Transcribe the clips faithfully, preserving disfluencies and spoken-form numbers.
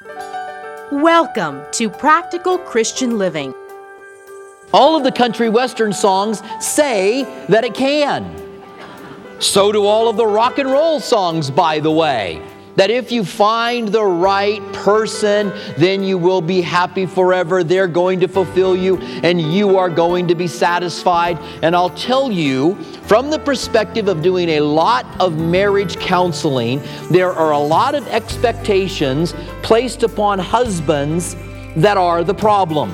Welcome to Practical Christian Living. All of the country western songs say that it can. So do all of the rock and roll songs, by the way. That if you find the right person, then you will be happy forever. They're going to fulfill you, and you are going to be satisfied. And I'll tell you, from the perspective of doing a lot of marriage counseling, there are a lot of expectations placed upon husbands that are the problem.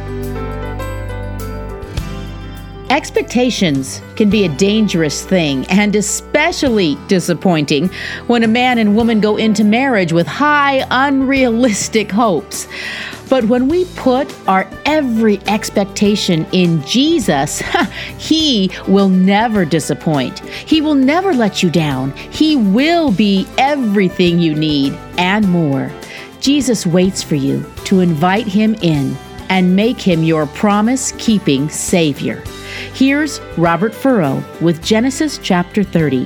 Expectations can be a dangerous thing, and especially disappointing when a man and woman go into marriage with high, unrealistic hopes. But when we put our every expectation in Jesus, He will never disappoint. He will never let you down. He will be everything you need and more. Jesus waits for you to invite Him in and make Him your promise-keeping Savior. Here's Robert Furrow with Genesis chapter thirty.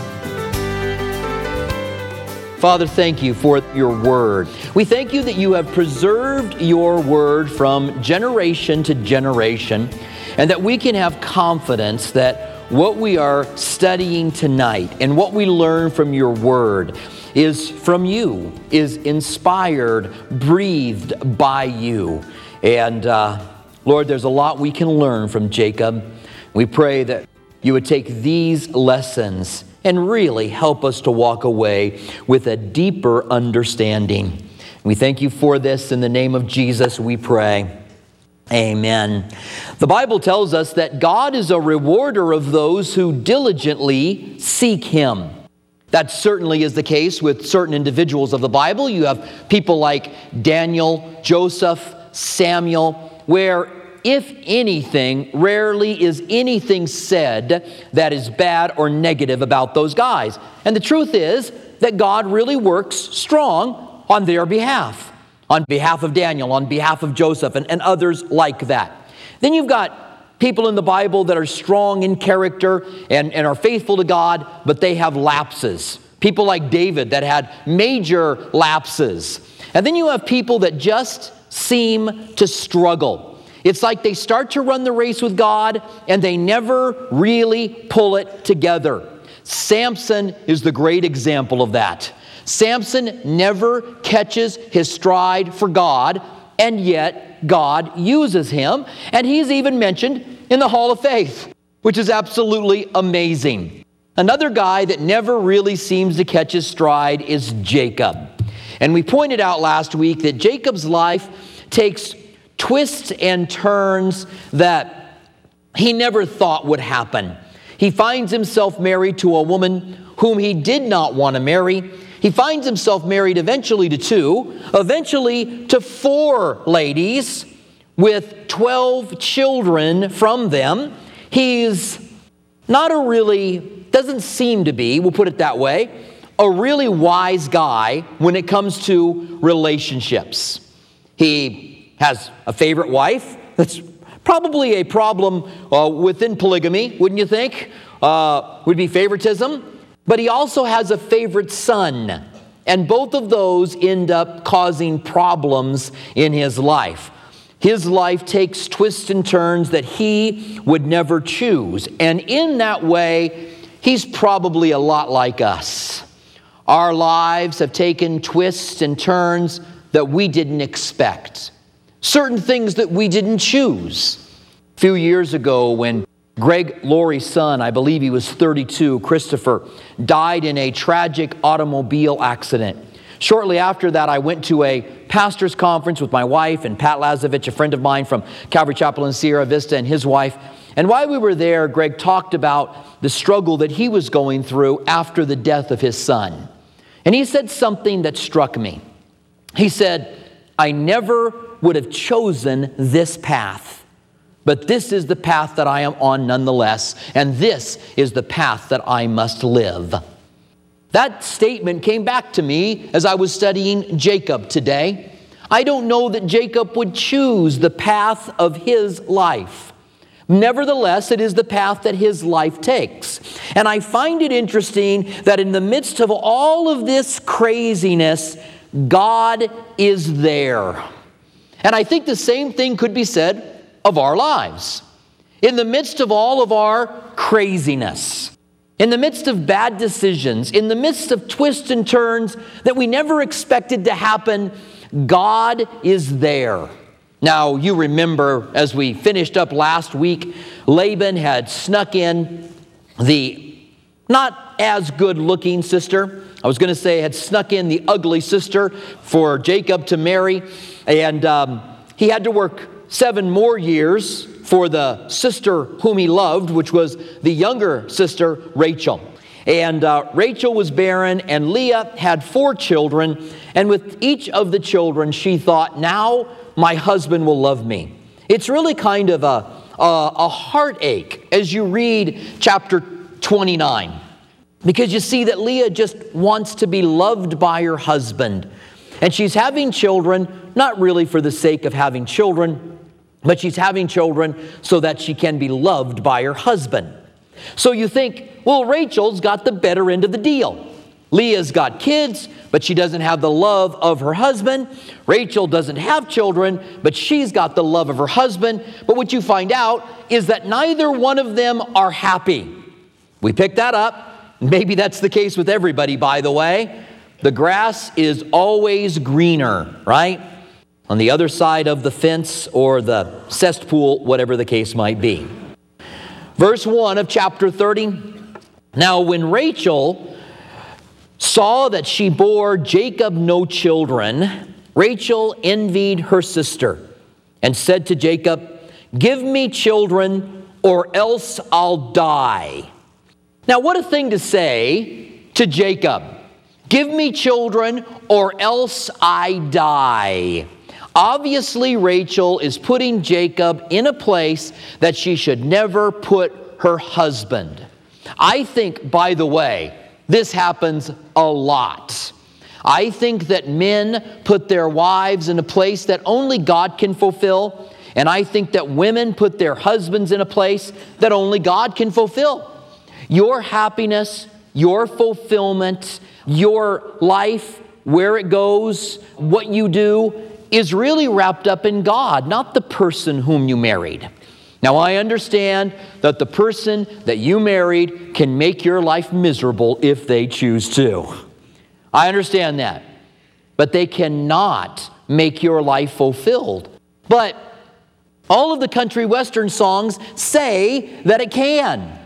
Father, thank you for your word. We thank you that you have preserved your word from generation to generation, and that we can have confidence that what we are studying tonight and what we learn from your word is from you, is inspired, breathed by you. And uh, Lord, there's a lot we can learn from Jacob. We pray that you would take these lessons and really help us to walk away with a deeper understanding. We thank you for this. In the name of Jesus, we pray. Amen. The Bible tells us that God is a rewarder of those who diligently seek Him. That certainly is the case with certain individuals of the Bible. You have people like Daniel, Joseph, Samuel, where, if anything, rarely is anything said that is bad or negative about those guys. And the truth is that God really works strong on their behalf, on behalf of Daniel, on behalf of Joseph, and, and others like that. Then you've got people in the Bible that are strong in character and, and are faithful to God, but they have lapses. People like David that had major lapses. And then you have people that just seem to struggle. It's like they start to run the race with God and they never really pull it together. Samson is the great example of that. Samson never catches his stride for God, and yet God uses him, and he's even mentioned in the Hall of Faith, which is absolutely amazing. Another guy that never really seems to catch his stride is Jacob. And we pointed out last week that Jacob's life takes twists and turns that he never thought would happen. He finds himself married to a woman whom he did not want to marry. He finds himself married eventually to two, eventually to four ladies with twelve children from them. He's not a really, doesn't seem to be, we'll put it that way, a really wise guy when it comes to relationships. He has a favorite wife. That's probably a problem uh, within polygamy, wouldn't you think? Uh, would be favoritism. But he also has a favorite son. And both of those end up causing problems in his life. His life takes twists and turns that he would never choose. And in that way, he's probably a lot like us. Our lives have taken twists and turns that we didn't expect. Certain things that we didn't choose. A few years ago, when Greg Laurie's son, I believe he was thirty-two, Christopher, died in a tragic automobile accident. Shortly after that, I went to a pastor's conference with my wife and Pat Lazovich, a friend of mine from Calvary Chapel in Sierra Vista, and his wife. And while we were there, Greg talked about the struggle that he was going through after the death of his son. And he said something that struck me. He said, I never would have chosen this path, but this is the path that I am on nonetheless, and this is the path that I must live. That statement came back to me as I was studying Jacob today. I don't know that Jacob would choose the path of his life. Nevertheless, it is the path that his life takes. And I find it interesting that in the midst of all of this craziness, God is there. And I think the same thing could be said of our lives. In the midst of all of our craziness, in the midst of bad decisions, in the midst of twists and turns that we never expected to happen, God is there. Now, you remember as we finished up last week, Laban had snuck in the not as good looking sister. I was going to say had snuck in the ugly sister for Jacob to marry. And um, he had to work seven more years for the sister whom he loved, which was the younger sister, Rachel. And uh, Rachel was barren, and Leah had four children. And with each of the children, she thought, now my husband will love me. It's really kind of a, a, a heartache as you read chapter twenty-nine. Because you see that Leah just wants to be loved by her husband. And she's having children, not really for the sake of having children, but she's having children so that she can be loved by her husband. So you think, well, Rachel's got the better end of the deal. Leah's got kids, but she doesn't have the love of her husband. Rachel doesn't have children, but she's got the love of her husband. But what you find out is that neither one of them are happy. We pick that up. Maybe that's the case with everybody, by the way. The grass is always greener, right? On the other side of the fence or the cesspool, whatever the case might be. Verse one of chapter thirty. Now when Rachel saw that she bore Jacob no children, Rachel envied her sister and said to Jacob, give me children or else I'll die. Now what a thing to say to Jacob. Give me children or else I die. Obviously, Rachel is putting Jacob in a place that she should never put her husband. I think, by the way, this happens a lot. I think that men put their wives in a place that only God can fulfill, and I think that women put their husbands in a place that only God can fulfill. Your happiness, your fulfillment, your life, where it goes, what you do, is really wrapped up in God, not the person whom you married. Now, I understand that the person that you married can make your life miserable if they choose to. I understand that. But they cannot make your life fulfilled. But all of the country western songs say that it can.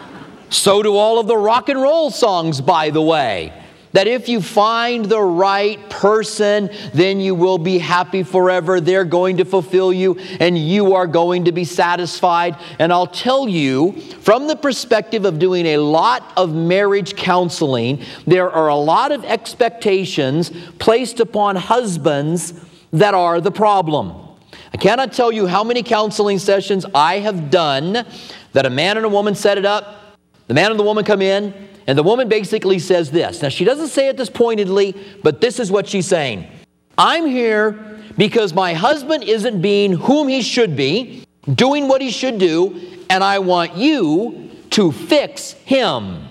So do all of the rock and roll songs, by the way. That if you find the right person, then you will be happy forever. They're going to fulfill you, and you are going to be satisfied. And I'll tell you, from the perspective of doing a lot of marriage counseling, there are a lot of expectations placed upon husbands that are the problem. I cannot tell you how many counseling sessions I have done that a man and a woman set it up, the man and the woman come in, and the woman basically says this. Now, she doesn't say it this pointedly, but this is what she's saying. I'm here because my husband isn't being whom he should be, doing what he should do, and I want you to fix him.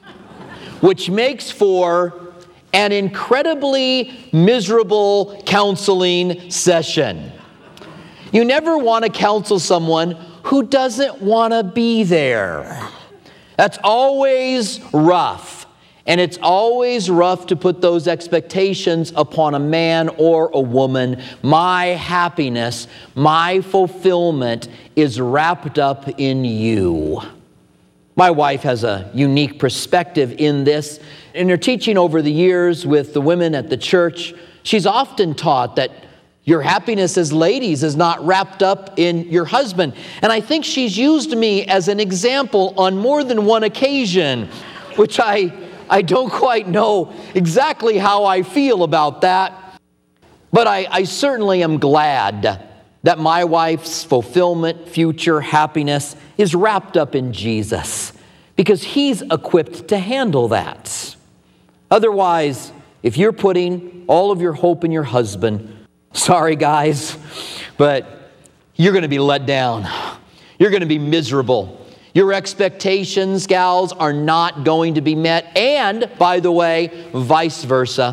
Which makes for an incredibly miserable counseling session. You never want to counsel someone who doesn't want to be there. That's always rough. And it's always rough to put those expectations upon a man or a woman. My happiness, my fulfillment is wrapped up in you. My wife has a unique perspective in this. In her teaching over the years with the women at the church, she's often taught that your happiness as ladies is not wrapped up in your husband. And I think she's used me as an example on more than one occasion, which I, I don't quite know exactly how I feel about that. But I, I certainly am glad that my wife's fulfillment, future happiness is wrapped up in Jesus, because He's equipped to handle that. Otherwise, if you're putting all of your hope in your husband, sorry, guys, but you're going to be let down. You're going to be miserable. Your expectations, gals, are not going to be met. And, by the way, vice versa.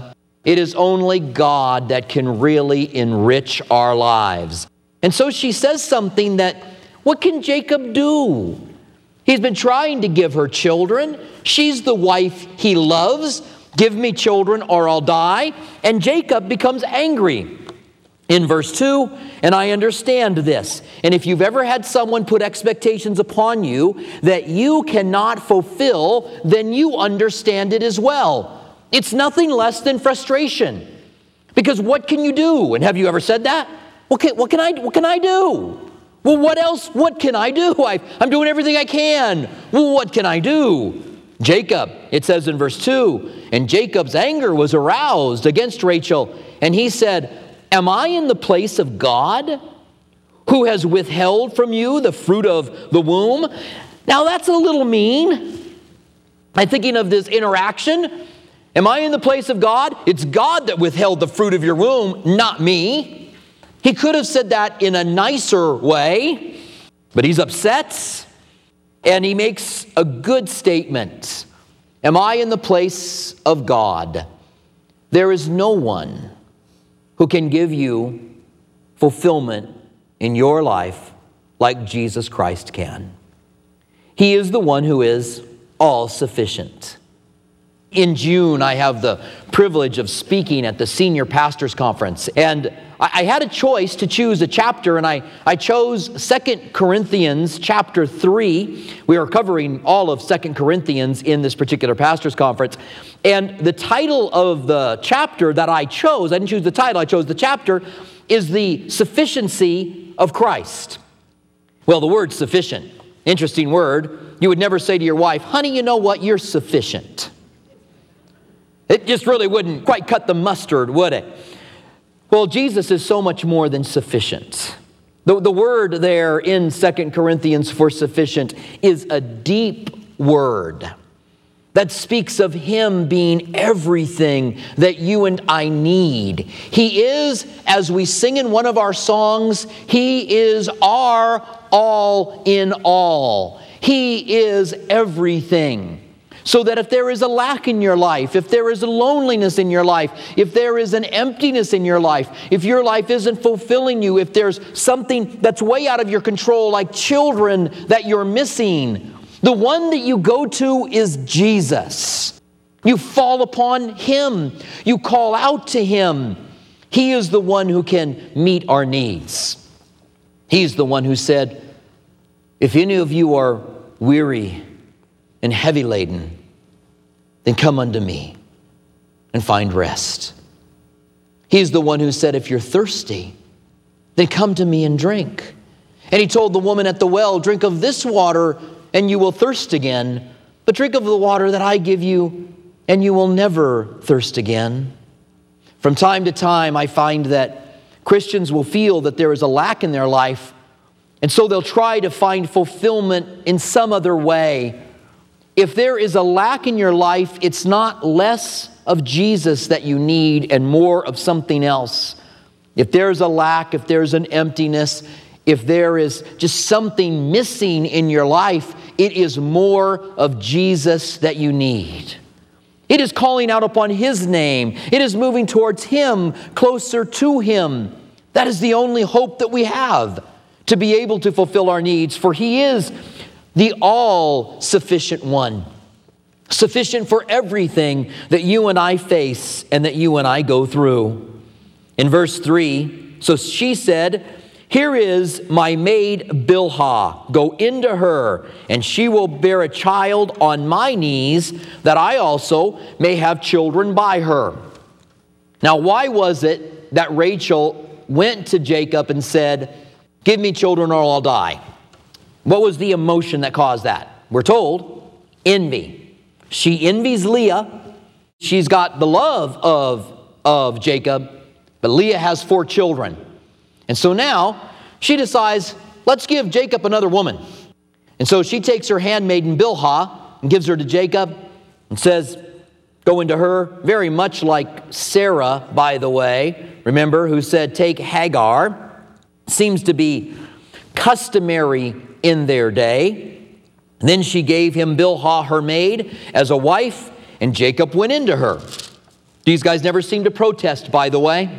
It is only God that can really enrich our lives. And so she says something that, what can Jacob do? He's been trying to give her children. She's the wife he loves. Give me children or I'll die. And Jacob becomes angry. In verse two, and I understand this. And if you've ever had someone put expectations upon you that you cannot fulfill, then you understand it as well. It's nothing less than frustration. Because what can you do? And have you ever said that? What can, what can I, what can I do? Well, what else? What can I do? I, I'm doing everything I can. Well, what can I do? Jacob, it says in verse two, and Jacob's anger was aroused against Rachel, and he said, am I in the place of God, who has withheld from you the fruit of the womb? Now that's a little mean. I'm thinking of this interaction. Am I in the place of God? It's God that withheld the fruit of your womb, not me. He could have said that in a nicer way, but he's upset, and he makes a good statement. Am I in the place of God? There is no one who can give you fulfillment in your life like Jesus Christ can. He is the one who is all-sufficient. In June, I have the privilege of speaking at the Senior Pastors Conference, and I had a choice to choose a chapter, and I, I chose Second Corinthians chapter three. We are covering all of Second Corinthians in this particular Pastors Conference. And the title of the chapter that I chose, I didn't choose the title, I chose the chapter, is the sufficiency of Christ. Well, the word sufficient, interesting word. You would never say to your wife, honey, you know what, you're sufficient. It just really wouldn't quite cut the mustard, would it? Well, Jesus is so much more than sufficient. The, the word there in Second Corinthians for sufficient is a deep word that speaks of Him being everything that you and I need. He is, as we sing in one of our songs, He is our all in all. He is everything. So that if there is a lack in your life, if there is a loneliness in your life, if there is an emptiness in your life, if your life isn't fulfilling you, if there's something that's way out of your control, like children that you're missing, the one that you go to is Jesus. You fall upon Him. You call out to Him. He is the one who can meet our needs. He's the one who said, if any of you are weary and heavy laden, then come unto me and find rest. He's the one who said, if you're thirsty, then come to me and drink. And He told the woman at the well, drink of this water and you will thirst again, but drink of the water that I give you and you will never thirst again. From time to time, I find that Christians will feel that there is a lack in their life, and so they'll try to find fulfillment in some other way. If there is a lack in your life, it's not less of Jesus that you need and more of something else. If there's a lack, if there's an emptiness, if there is just something missing in your life, it is more of Jesus that you need. It is calling out upon His name. It is moving towards Him, closer to Him. That is the only hope that we have to be able to fulfill our needs, for He is the all-sufficient one, sufficient for everything that you and I face and that you and I go through. In verse three, so she said, here is my maid Bilhah, go into her, and she will bear a child on my knees, that I also may have children by her. Now, why was it that Rachel went to Jacob and said, give me children or I'll die? What was the emotion that caused that? We're told, envy. She envies Leah. She's got the love of, of Jacob, but Leah has four children. And so now she decides, let's give Jacob another woman. And so she takes her handmaiden Bilhah and gives her to Jacob and says, go into her, very much like Sarah, by the way, remember, who said, take Hagar. Seems to be customary in their day. And then she gave him Bilhah, her maid, as a wife, and Jacob went into her. These guys never seem to protest, by the way.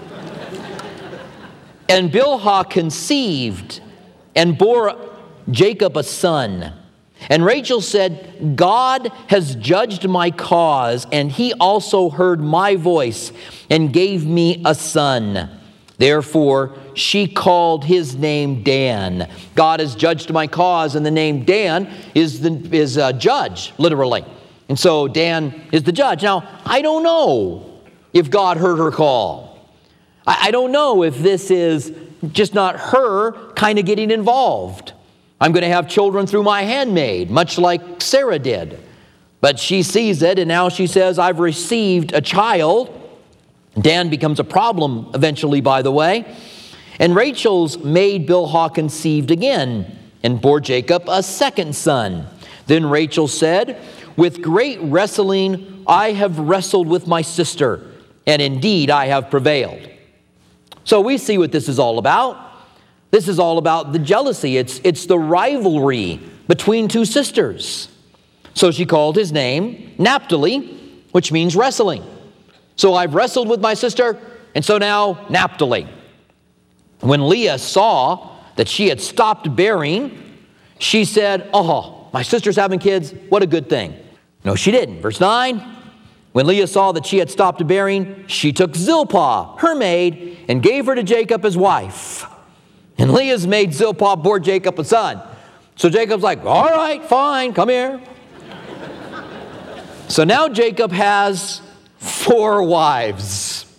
And Bilhah conceived and bore Jacob a son. And Rachel said, God has judged my cause, and he also heard my voice and gave me a son. Therefore, she called his name Dan. God has judged my cause, and the name Dan is the is a judge, literally. And so Dan is the judge. Now, I don't know if God heard her call. I, I don't know if this is just not her kind of getting involved. I'm going to have children through my handmaid, much like Sarah did. But she sees it, and now she says, I've received a child. Dan becomes a problem eventually, by the way. And Rachel's maid Bilhah conceived again and bore Jacob a second son. Then Rachel said, with great wrestling I have wrestled with my sister, and indeed I have prevailed. So we see what this is all about. This is all about the jealousy. It's, it's the rivalry between two sisters. So she called his name Naphtali, which means wrestling. So I've wrestled with my sister, and so now Naphtali. When Leah saw that she had stopped bearing, she said, oh, my sister's having kids, what a good thing. No, she didn't. Verse nine, when Leah saw that she had stopped bearing, she took Zilpah, her maid, and gave her to Jacob as wife. And Leah's maid Zilpah bore Jacob a son. So Jacob's like, all right, fine, come here. So now Jacob has four wives.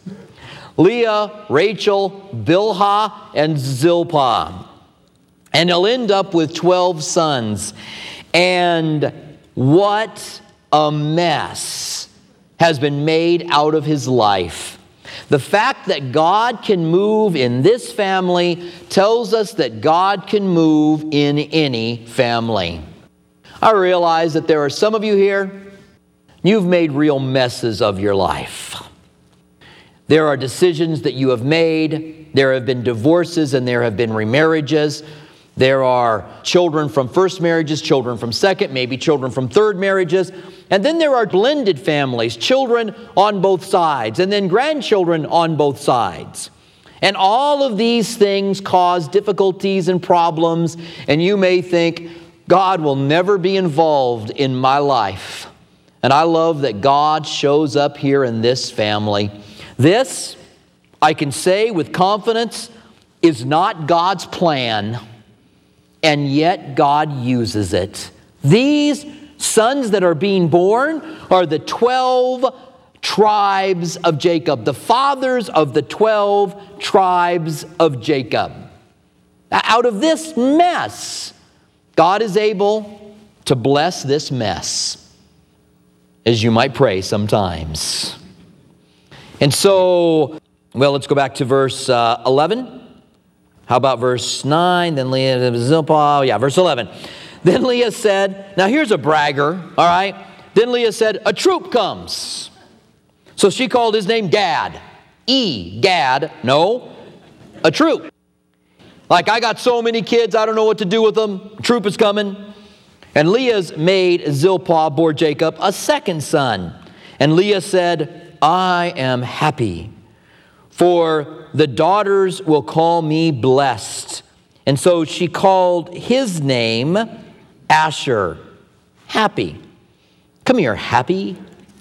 Leah, Rachel, Bilhah, and Zilpah. And he'll end up with twelve sons. And what a mess has been made out of his life. The fact that God can move in this family tells us that God can move in any family. I realize that there are some of you here, you've made real messes of your life. There are decisions that you have made. There have been divorces and there have been remarriages. There are children from first marriages, children from second, maybe children from third marriages. And then there are blended families, children on both sides, and then grandchildren on both sides. And all of these things cause difficulties and problems, and you may think, God will never be involved in my life. And I love that God shows up here in this family. This, I can say with confidence, is not God's plan, and yet God uses it. These sons that are being born are the twelve tribes of Jacob, the fathers of the twelve tribes of Jacob. Out of this mess, God is able to bless this mess, as you might pray sometimes. And so, well, let's go back to verse uh, eleven. How about verse nine? Then Leah, Zilpah, yeah, verse eleven. Then Leah said, now here's a bragger, all right? Then Leah said, a troop comes. So she called his name Gad. E, Gad, no, a troop. Like, I got so many kids, I don't know what to do with them. A troop is coming. And Leah's maid Zilpah bore Jacob a second son. And Leah said, I am happy, for the daughters will call me blessed. And so she called his name Asher, happy. Come here, happy.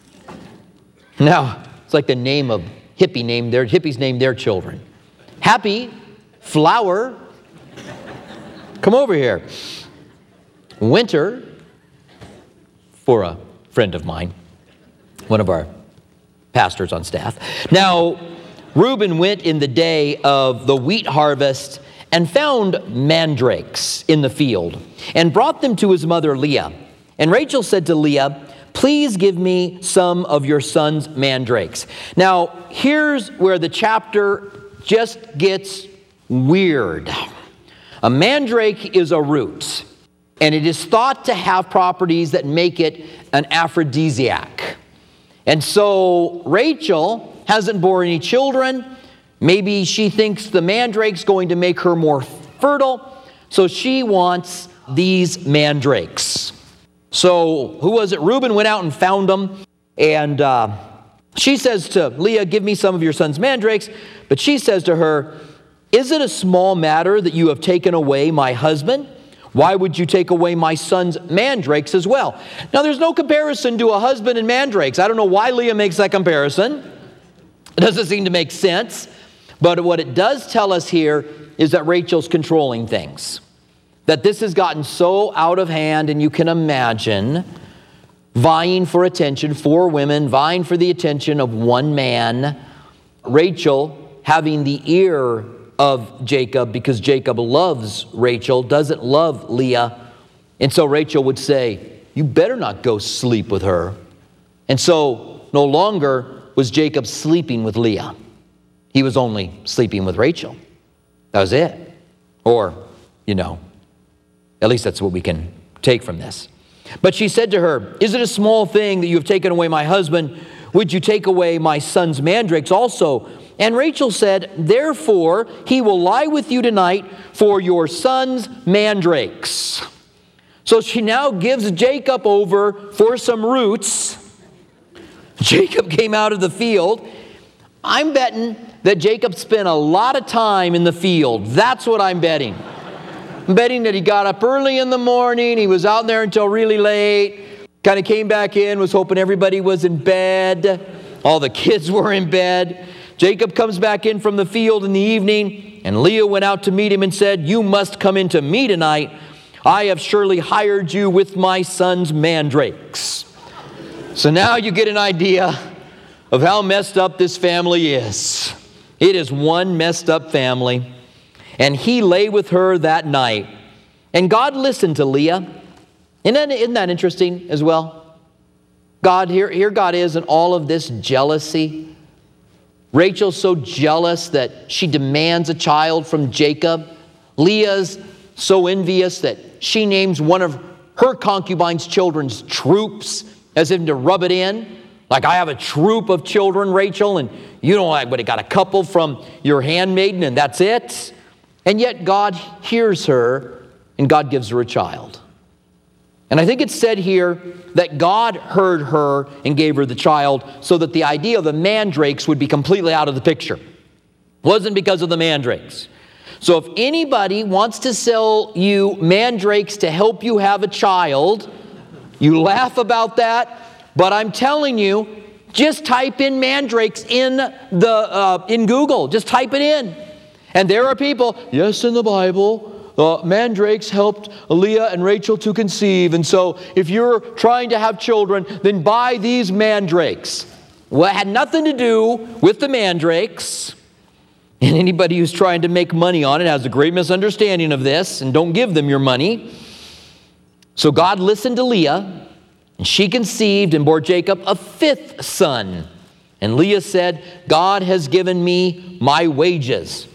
Now, it's like the name of hippie named their hippies named their children. Happy, flower. Come over here. Winter, for a friend of mine, one of our pastors on staff. Now, Reuben went in the day of the wheat harvest and found mandrakes in the field and brought them to his mother Leah. And Rachel said to Leah, please give me some of your son's mandrakes. Now, here's where the chapter just gets weird. A mandrake is a root, and it is thought to have properties that make it an aphrodisiac. And so Rachel hasn't borne any children. Maybe she thinks the mandrake's going to make her more fertile, so she wants these mandrakes. So who was it? Reuben went out and found them, and uh, She says to Leah, give me some of your son's mandrakes. But she says to her, is it a small matter that you have taken away my husband? Why would you take away my son's mandrakes as well? Now, there's no comparison to a husband and mandrakes. I don't know why Leah makes that comparison. It doesn't seem to make sense. But what it does tell us here is that Rachel's controlling things. That this has gotten so out of hand, and you can imagine vying for attention, four women vying for the attention of one man. Rachel having the ear of Jacob because Jacob loves Rachel, doesn't love Leah. And so Rachel would say, you better not go sleep with her. And so no longer was Jacob sleeping with Leah. He was only sleeping with Rachel. That was it. Or, you know, at least that's what we can take from this. But she said to her, is it a small thing that you have taken away my husband? Would you take away my son's mandrakes also? And Rachel said, therefore, he will lie with you tonight for your son's mandrakes. So she now gives Jacob over for some roots. Jacob came out of the field. I'm betting that Jacob spent a lot of time in the field. That's what I'm betting. I'm betting that he got up early in the morning. He was out there until really late. Kind of came back in, was hoping everybody was in bed. All the kids were in bed. Jacob comes back in from the field in the evening, and Leah went out to meet him and said, you must come into me tonight. I have surely hired you with my son's mandrakes. So now you get an idea of how messed up this family is. It is one messed up family. And he lay with her that night. And God listened to Leah. Isn't that, isn't that interesting as well? God, here, here God is in all of this jealousy. Rachel's so jealous that she demands a child from Jacob. Leah's so envious that she names one of her concubine's children's troops as if to rub it in. Like, I have a troop of children, Rachel, and you don't like, but it got a couple from your handmaiden, and that's it. And yet God hears her, and God gives her a child. And I think it's said here that God heard her and gave her the child so that the idea of the mandrakes would be completely out of the picture. It wasn't because of the mandrakes. So if anybody wants to sell you mandrakes to help you have a child, you laugh about that, but I'm telling you, just type in mandrakes in the uh, in Google. Just type it in. And there are people, yes, in the Bible, Uh, mandrakes helped Leah and Rachel to conceive. And so if you're trying to have children, then buy these mandrakes. Well, it had nothing to do with the mandrakes. And anybody who's trying to make money on it has a great misunderstanding of this, and don't give them your money. So God listened to Leah, and she conceived and bore Jacob a fifth son. And Leah said, God has given me my wages.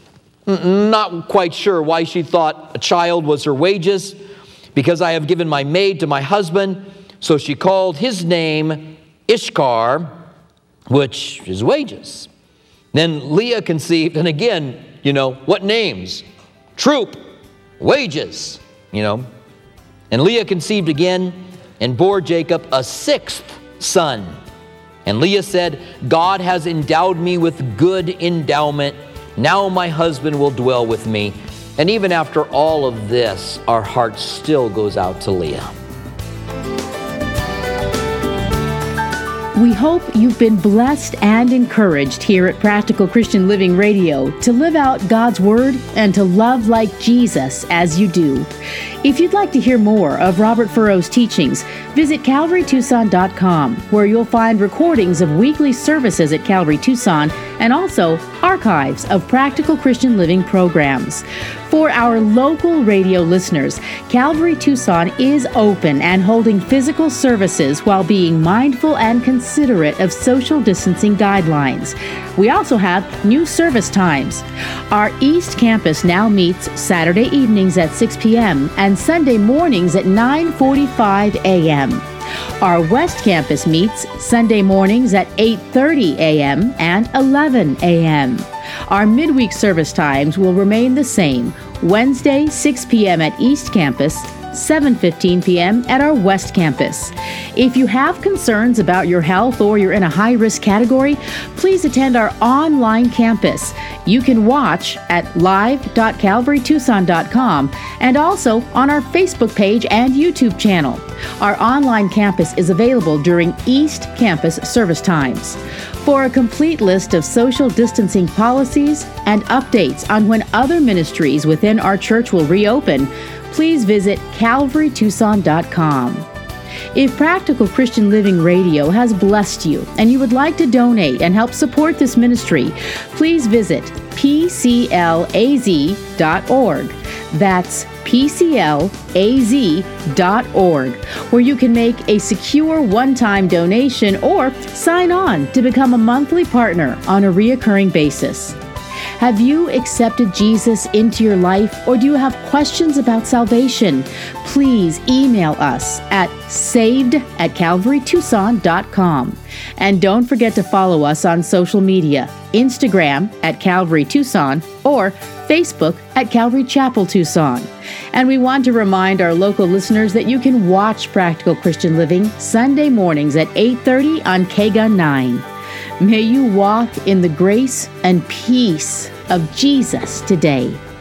Not quite sure why she thought a child was her wages, because I have given my maid to my husband. So she called his name Ishkar, which is wages. Then Leah conceived, and again, you know, what names? Troop, wages, you know. And Leah conceived again and bore Jacob a sixth son. And Leah said, God has endowed me with good endowment. Now my husband will dwell with me. And even after all of this, our heart still goes out to Leah. We hope you've been blessed and encouraged here at Practical Christian Living Radio to live out God's Word and to love like Jesus as you do. If you'd like to hear more of Robert Furrow's teachings, visit Calvary Tucson dot com, where you'll find recordings of weekly services at Calvary Tucson and also archives of Practical Christian Living programs. For our local radio listeners, Calvary Tucson is open and holding physical services while being mindful and considerate of social distancing guidelines. We also have new service times. Our East Campus now meets Saturday evenings at six p.m. and Sunday mornings at nine forty-five a.m. Our West Campus meets Sunday mornings at eight thirty a.m. and eleven a.m. Our midweek service times will remain the same. Wednesday, six p.m. at East Campus, seven fifteen p.m. at our West Campus. If you have concerns about your health or you're in a high-risk category, please attend our online campus. You can watch at live dot calvary tucson dot com and also on our Facebook page and YouTube channel. Our online campus is available during East Campus service times. For a complete list of social distancing policies and updates on when other ministries within our church will reopen, please visit calvary tucson dot com. If Practical Christian Living Radio has blessed you and you would like to donate and help support this ministry, please visit p c l a z dot org. That's p c l a z dot org, where you can make a secure one-time donation or sign on to become a monthly partner on a reoccurring basis. Have you accepted Jesus into your life, or do you have questions about salvation? Please email us at saved at calvary tucson dot com. And don't forget to follow us on social media, Instagram at Calvary Tucson or Facebook at Calvary Chapel Tucson. And we want to remind our local listeners that you can watch Practical Christian Living Sunday mornings at eight thirty on K G U N nine. May you walk in the grace and peace of Jesus today.